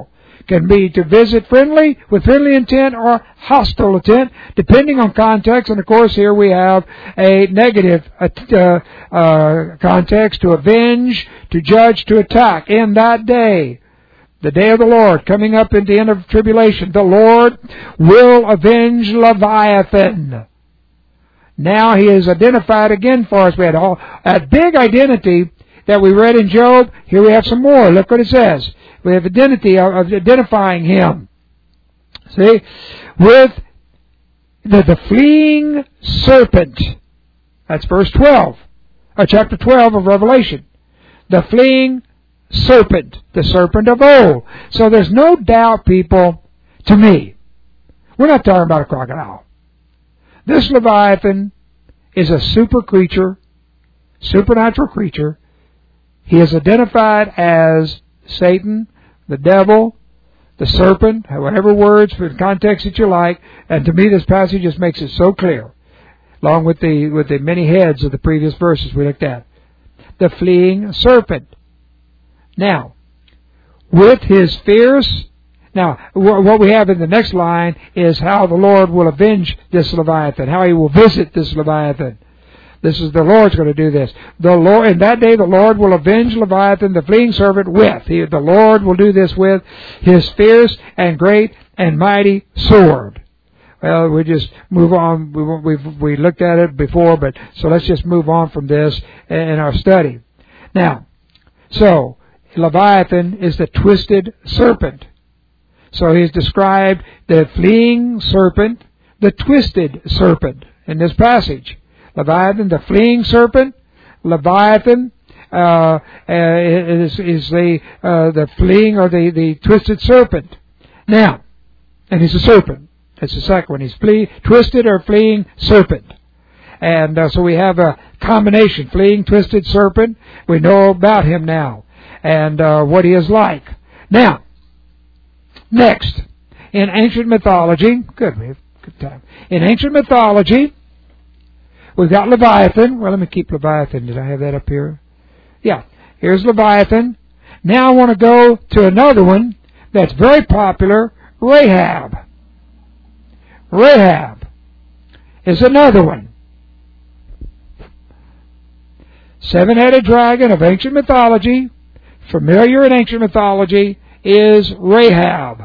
S1: Can be to visit friendly, with friendly intent, or hostile intent, depending on context. And of course here we have a negative context: to avenge, to judge, to attack. In that day, the day of the Lord, coming up at the end of tribulation, the Lord will avenge Leviathan. Now He is identified again for us. We had all that big identity that we read in Job. Here we have some more. Look what it says. We have identity of identifying Him. See? With the fleeing serpent. That's verse 12. Chapter 12 of Revelation. The fleeing serpent. The serpent of old. So there's no doubt, people, to me, we're not talking about a crocodile. This Leviathan is a super creature, supernatural creature. He is identified as Satan, the devil, the serpent, whatever words for the context that you like. And to me, this passage just makes it so clear, along with the many heads of the previous verses we looked at. The fleeing serpent. Now, with his fierce... Now, what we have in the next line is how the Lord will avenge this Leviathan, how He will visit this Leviathan. This is the Lord's going to do this. The Lord, in that day, the Lord will avenge Leviathan, the fleeing serpent, the Lord will do this with His fierce and great and mighty sword. Well, we just move on. We looked at it before, but so let's just move on from this in our study. Now, so Leviathan is the twisted serpent. So He's described the fleeing serpent, the twisted serpent in this passage. Leviathan, the fleeing serpent. Leviathan is the fleeing or the twisted serpent. Now, and he's a serpent. That's the second one. He's twisted or fleeing serpent. And so we have a combination, fleeing, twisted serpent. We know about him now and what he is like. Now, next, in ancient mythology, good time. In ancient mythology, we've got Leviathan. Well, let me keep Leviathan. Did I have that up here? Yeah, here's Leviathan. Now I want to go to another one that's very popular, Rahab. Rahab is another one. Seven-headed dragon of ancient mythology, familiar in ancient mythology, is Rahab.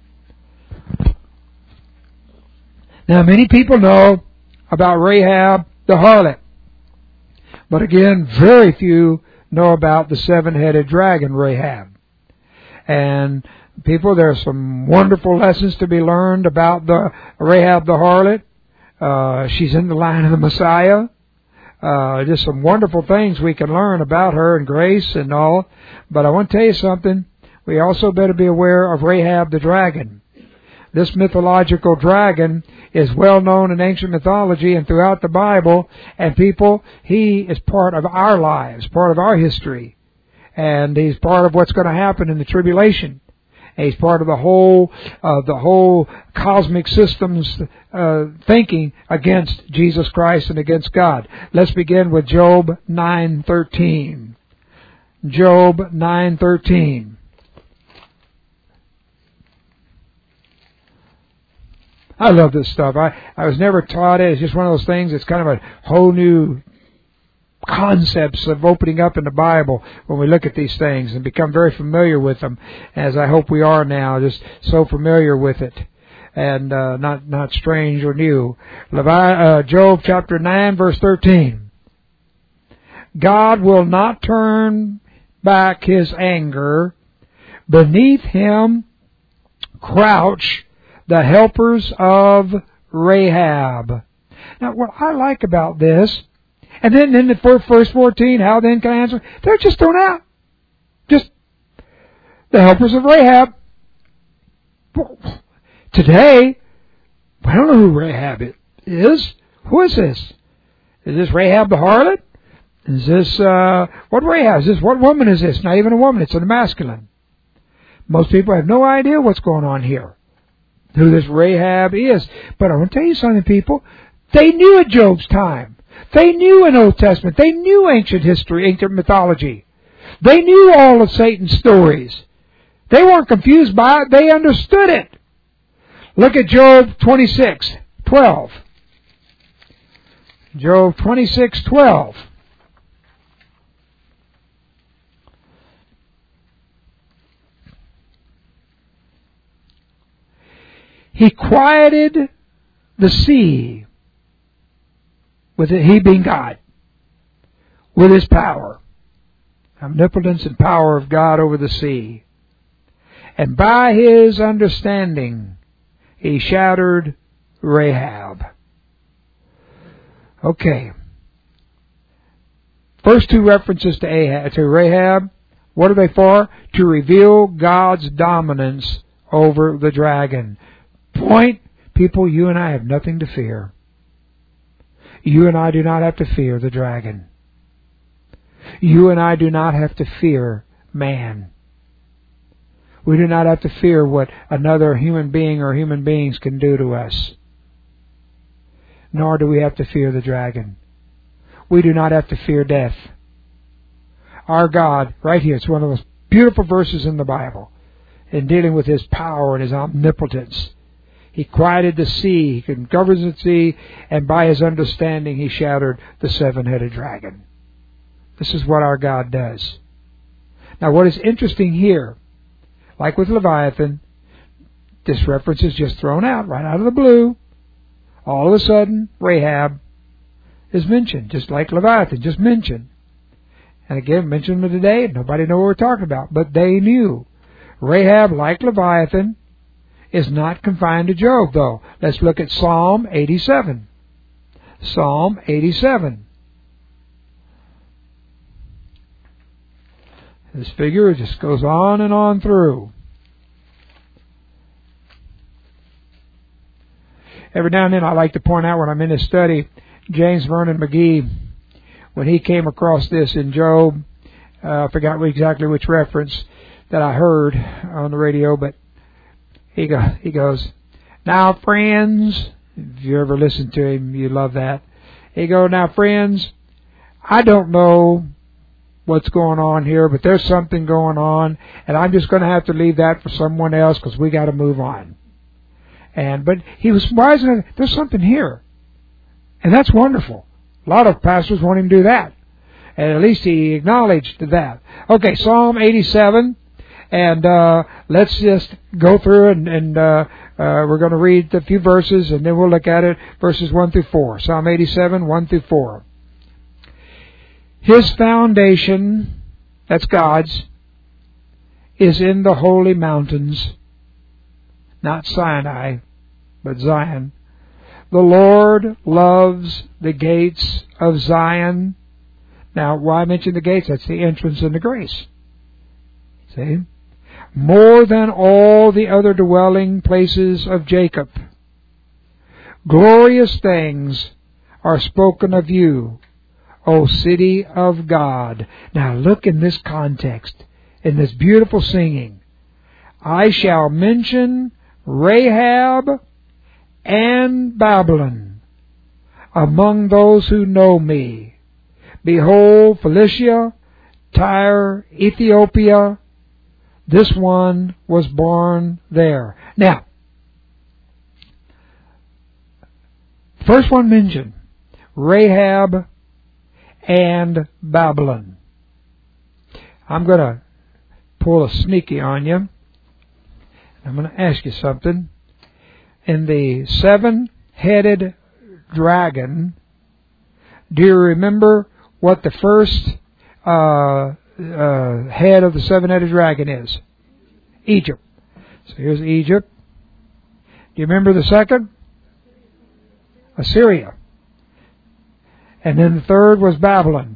S1: Now, many people know about Rahab the harlot. But again, very few know about the seven-headed dragon, Rahab. And people, there are some wonderful lessons to be learned about the Rahab the harlot. She's in the line of the Messiah. Just some wonderful things we can learn about her and grace and all. But I want to tell you something. We also better be aware of Rahab the dragon. This mythological dragon is well known in ancient mythology and throughout the Bible. And people, he is part of our lives, part of our history. And he's part of what's going to happen in the tribulation. And he's part of the whole cosmic system's thinking against Jesus Christ and against God. Let's begin with Job 9:13. Job 9:13. I love this stuff. I was never taught it. It's just one of those things. It's kind of a whole new concepts of opening up in the Bible when we look at these things and become very familiar with them, as I hope we are now, just so familiar with it and not strange or new. Job chapter 9 verse 13. God will not turn back His anger. Beneath Him crouch the helpers of Rahab. Now, what I like about this, and then in the verse 14, how then can I answer? They're just thrown out. Just the helpers of Rahab. Today, I don't know who Rahab is. Who is this? Is this Rahab the harlot? Is this, what Rahab is this? What woman is this? Not even a woman. It's a masculine. Most people have no idea what's going on here, who this Rahab is. But I want to tell you something, people. They knew at Job's time. They knew in Old Testament. They knew ancient history, ancient mythology. They knew all of Satan's stories. They weren't confused by it. They understood it. Look at Job 26:12. Job 26:12. He quieted the sea, with it, he being God, with his power. Omnipotence and power of God over the sea. And by his understanding, he shattered Rahab. Okay. First two references to Rahab, what are they for? To reveal God's dominance over the dragon. Point, people, you and I have nothing to fear. You and I do not have to fear the dragon. You and I do not have to fear man. We do not have to fear what another human being or human beings can do to us. Nor do we have to fear the dragon. We do not have to fear death. Our God, right here, it's one of those beautiful verses in the Bible, in dealing with his power and his omnipotence. He quieted the sea, he governs the sea, and by his understanding he shattered the seven-headed dragon. This is what our God does. Now what is interesting here, like with Leviathan, this reference is just thrown out, right out of the blue. All of a sudden, Rahab is mentioned, just like Leviathan, just mentioned. And again, mentioned them today, nobody knew what we're talking about, but they knew. Rahab, like Leviathan, is not confined to Job, though. Let's look at Psalm 87. Psalm 87. This figure just goes on and on through. Every now and then I like to point out when I'm in a study, James Vernon McGee, when he came across this in Job, I forgot exactly which reference that I heard on the radio, but he goes, now friends, if you ever listen to him, you love that. He goes, now friends, I don't know what's going on here, but there's something going on, and I'm just going to have to leave that for someone else because we got to move on. But he was surprised that there's something here, and that's wonderful. A lot of pastors want him to do that, and at least he acknowledged that. Okay, Psalm 87. And let's just go through and we're going to read a few verses and then we'll look at it, verses 1 through 4. Psalm 87, 1 through 4. His foundation, that's God's, is in the holy mountains, not Sinai, but Zion. The Lord loves the gates of Zion. Now, why mention the gates? That's the entrance into grace. See? More than all the other dwelling places of Jacob. Glorious things are spoken of you, O city of God. Now look in this context, in this beautiful singing. I shall mention Rahab and Babylon among those who know me. Behold, Philistia, Tyre, Ethiopia, this one was born there. Now, first one mentioned, Rahab and Babylon. I'm going to pull a sneaky on you. I'm going to ask you something. In the seven-headed dragon, do you remember what the first head of the seven-headed dragon is? Egypt. So here's Egypt. Do you remember the second? Assyria. And then the third was Babylon.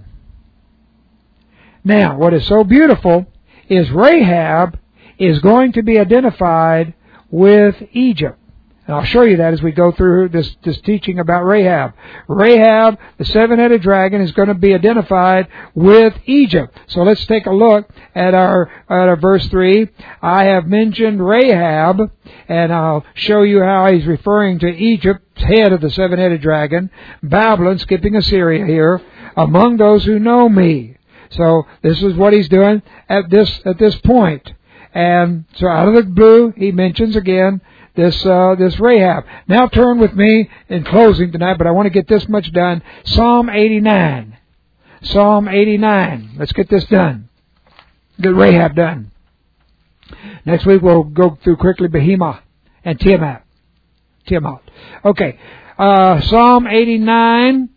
S1: Now, what is so beautiful is Rahab is going to be identified with Egypt. And I'll show you that as we go through this teaching about Rahab. Rahab, the seven-headed dragon, is going to be identified with Egypt. So let's take a look at our verse 3. I have mentioned Rahab, and I'll show you how he's referring to Egypt, head of the seven-headed dragon. Babylon, skipping Assyria here, among those who know me. So this is what he's doing at this point. And so out of the blue, he mentions again this Rahab. Now turn with me in closing tonight, but I want to get this much done. Psalm 89. Psalm 89. Let's get this done. Get Rahab done. Next week we'll go through quickly Behemoth and Tiamat. Okay. Psalm 89.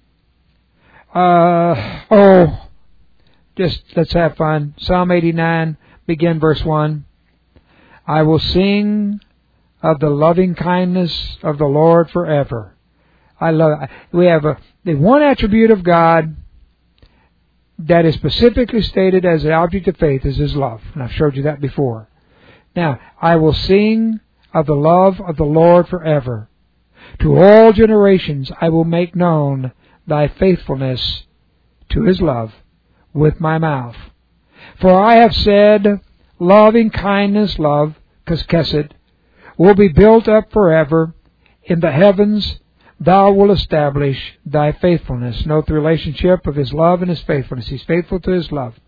S1: Just let's have fun. Psalm 89, begin verse 1. I will sing of the loving kindness of the Lord forever. I love it. We have the one attribute of God that is specifically stated as the object of faith is His love. And I've showed you that before. Now, I will sing of the love of the Lord forever. To all generations I will make known Thy faithfulness to His love with my mouth. For I have said, loving kindness, love, Kesed, will be built up forever. In the heavens Thou wilt establish Thy faithfulness. Note the relationship of His love and His faithfulness. He's faithful to His love.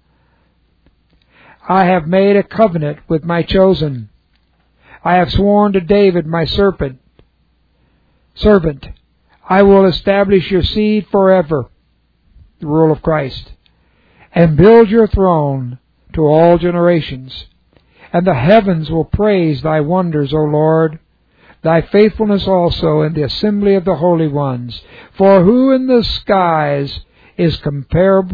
S1: I have made a covenant with my chosen. I have sworn to David my servant. I will establish your seed forever, the rule of Christ, and build your throne to all generations. And the heavens will praise Thy wonders, O Lord, Thy faithfulness also in the assembly of the holy ones. For who in the skies is comparable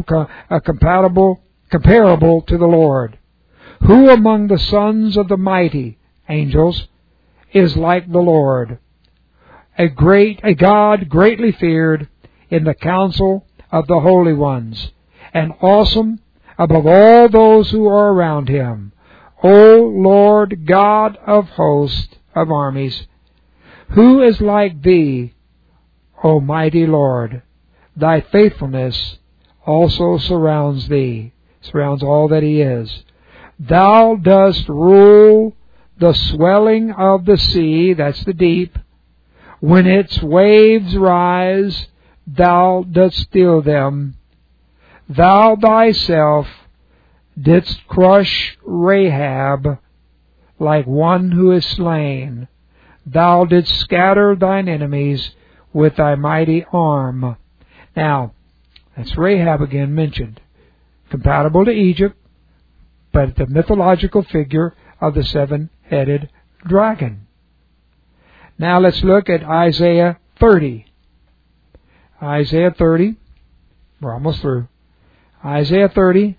S1: to the Lord? Who among the sons of the mighty angels is like the Lord? A God greatly feared in the council of the holy ones, and awesome above all those who are around Him. O Lord God of hosts, of armies, who is like Thee, O mighty Lord? Thy faithfulness also surrounds Thee, surrounds all that He is. Thou dost rule the swelling of the sea, that's the deep. When its waves rise, Thou dost still them. Thou Thyself didst crush Rahab like one who is slain. Thou didst scatter Thine enemies with Thy mighty arm. Now, that's Rahab again mentioned. Compatible to Egypt, but the mythological figure of the seven-headed dragon. Now let's look at Isaiah 30. Isaiah 30. We're almost through. Isaiah 30.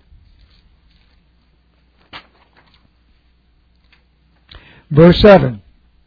S1: Verse 7.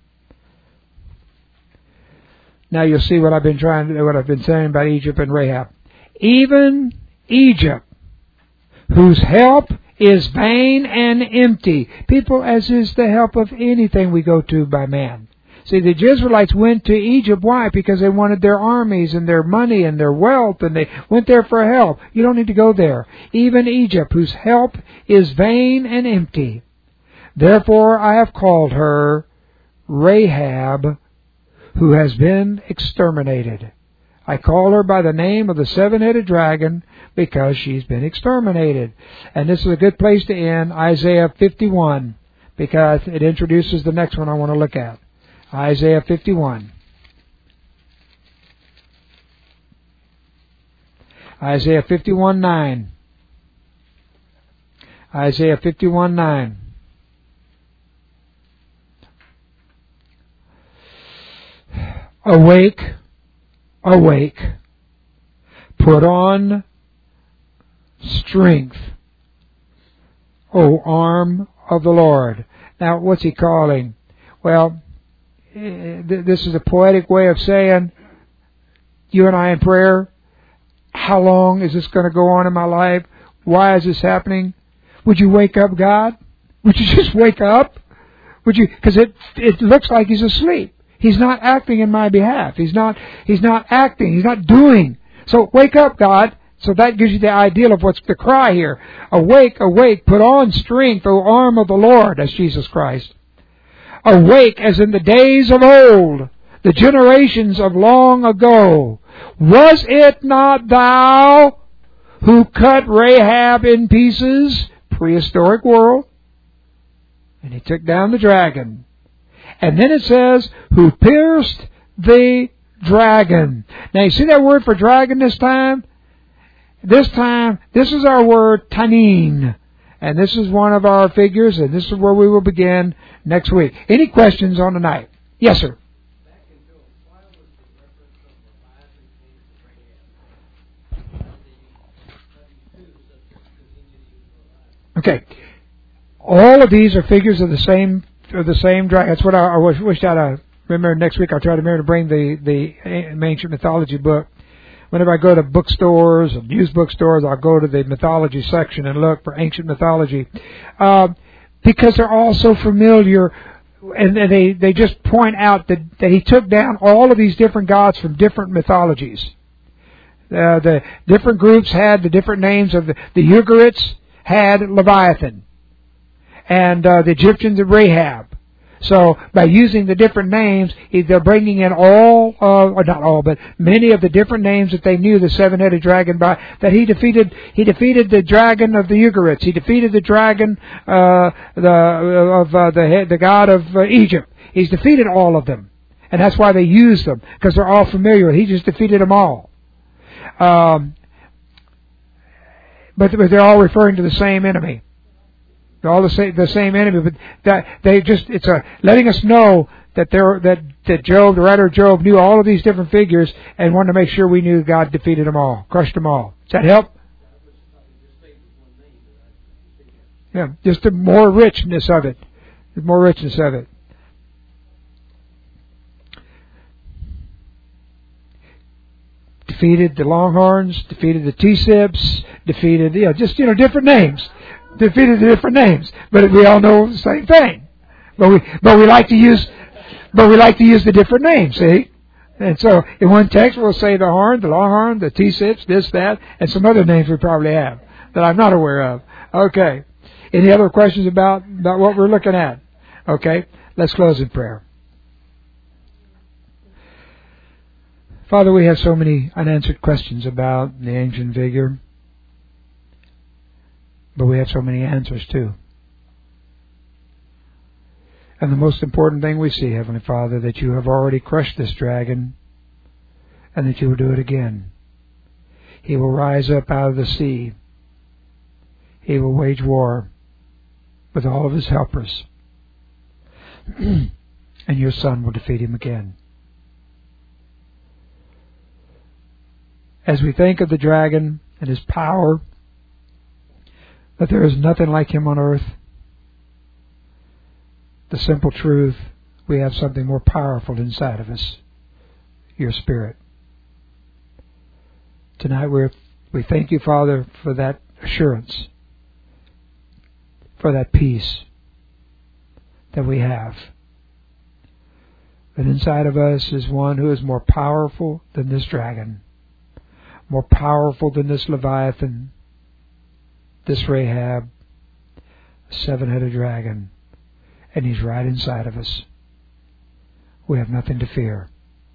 S1: Now you'll see what I've been saying about Egypt and Rahab. Even Egypt, whose help is vain and empty. People, as is the help of anything we go to by man. See, the Israelites went to Egypt. Why? Because they wanted their armies and their money and their wealth, and they went there for help. You don't need to go there. Even Egypt, whose help is vain and empty. Therefore I have called her Rahab, who has been exterminated. I call her by the name of the seven-headed dragon because she's been exterminated. And this is a good place to end, Isaiah 51, because it introduces the next one I want to look at. Isaiah 51. Isaiah 51:9. Isaiah 51:9. Awake, awake, put on strength, O arm of the Lord. Now, what's He calling? Well, this is a poetic way of saying, you and I in prayer, how long is this going to go on in my life? Why is this happening? Would you wake up, God? Would you just wake up? Would you? Because it looks like He's asleep. He's not acting in my behalf. He's not acting. He's not doing. So wake up, God. So that gives you the idea of what's the cry here. Awake, awake, put on strength, O arm of the Lord. That's Jesus Christ. Awake as in the days of old, the generations of long ago. Was it not Thou who cut Rahab in pieces? Prehistoric world. And he took down the dragon. And then it says, who pierced the dragon. Now you see that word for dragon this time? This time, this is our word, tanin. And this is one of our figures, and this is where we will begin next week. Any questions on tonight? Yes, sir. Okay. All of these are figures of the same dragon. That's what I wish I'd remember next week. I'll try to remember to bring the ancient mythology book. Whenever I go to bookstores and used bookstores, I'll go to the mythology section and look for ancient mythology. Because they're all so familiar, and they just point out that he took down all of these different gods from different mythologies. The different groups had the different names of the Ugarites had Leviathan, and the Egyptians had Rahab. So by using the different names, they're bringing in or not all, but many of the different names that they knew the seven-headed dragon by. That he defeated the dragon of the Ugarites. He defeated the dragon the god of Egypt. He's defeated all of them, and that's why they use them, because they're all familiar. He just defeated them all. But they're all referring to the same enemy. They're all the same enemy, but that it's letting us know that Job, the writer of Job, knew all of these different figures and wanted to make sure we knew God defeated them all, crushed them all. Does that help? Yeah, just the more richness of it. The more richness of it. Defeated the Longhorns, defeated the T-Sibs, defeated, different names. Defeated the different names, but we all know the same thing. But we like to use the different names. See, and so in one text we'll say the horn, the longhorn, the T-Sibs, this, that, and some other names we probably have that I'm not aware of. Okay. Any other questions about what we're looking at? Okay. Let's close in prayer. Father, we have so many unanswered questions about the ancient figure. But we have so many answers too. And the most important thing we see, Heavenly Father, that you have already crushed this dragon, and that you will do it again. He will rise up out of the sea. He will wage war with all of his helpers. And your Son will defeat him again. As we think of the dragon and his power, that there is nothing like him on earth, the simple truth, we have something more powerful inside of us, your Spirit. Tonight we thank you, Father, for that assurance, for that peace that we have. That inside of us is one who is more powerful than this dragon, more powerful than this Leviathan, this Rahab, seven-headed dragon, and he's right inside of us. We have nothing to fear.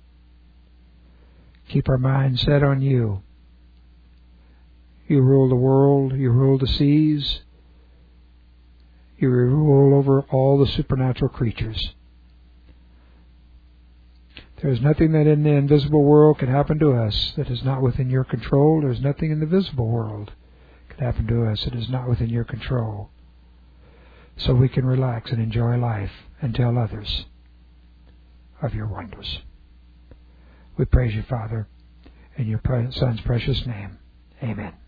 S1: Keep our minds set on you. You rule the world, you rule the seas, you rule over all the supernatural creatures. There is nothing that in the invisible world can happen to us that is not within your control. There is nothing in the visible world happen to us. It is not within your control. So we can relax and enjoy life and tell others of your wonders. We praise you, Father, in your Son's precious name. Amen.